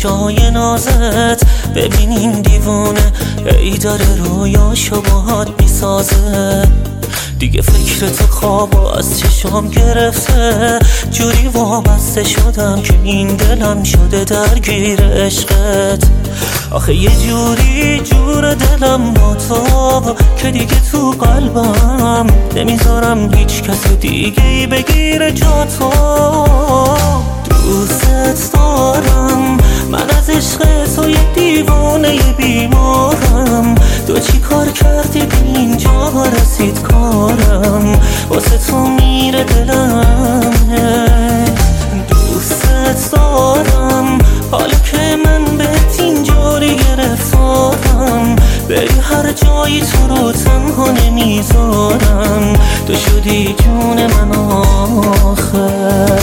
چشای نازت ببین این دیوونه ای داره رویاشو باهات میسازه. دیگه فکر تو خوابو از چشام گرفته، جوری وابسته شدم که این دلم شده درگیر عشقت. آخه یه جوری جور دلم با تو که دیگه تو قلبم نمیذارم هیچ کس دیگه بگیره جا تو. دوست دارم من از عشق تو یه دیوانه بیمارم، تو چی کار کردی به اینجا رسید کارم، واسه تو میره دلم. دوست دارم حالا که من بهت اینجوری گرفتارم، بری هر جایی تو رو تنها نمیذارم، تو شدی جون من آخر.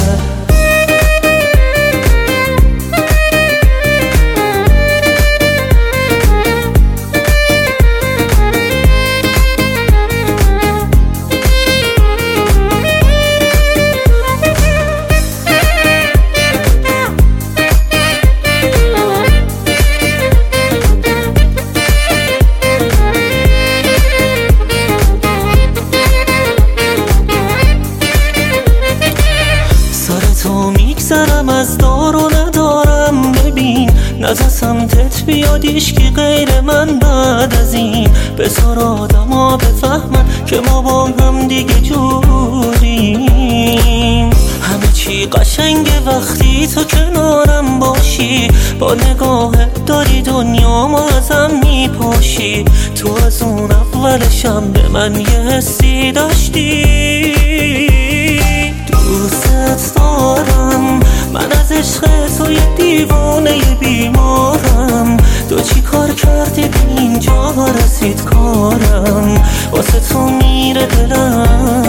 میگذرم از دار و ندارم، ببین نزا سمتت بیاد عشقی غیر من بعد از این. بذار آدم ها بفهمن که ما با هم دیگه جوریم، همه چی قشنگه وقتی تو کنارم باشی، با نگاهت داری دنیا ما ازم میپاشی. تو از اون اولشم به من یه حسی داشتی. دوست دارم من از عشق تو یه دیوانه بیمارم، تو چی کار کردی به اینجا رسید کارم، واسه تو میره دلم.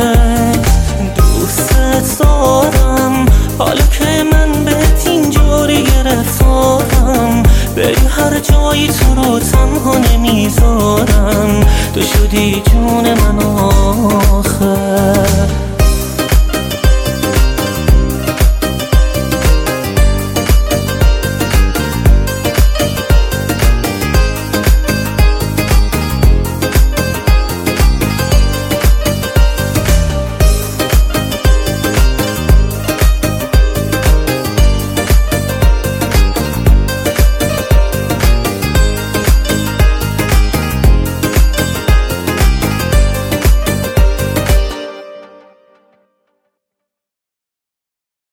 دوست دارم حالا که من بهت اینجوری گرفتارم، بری هر جایی تو رو تنها نمیذارم، تو شدی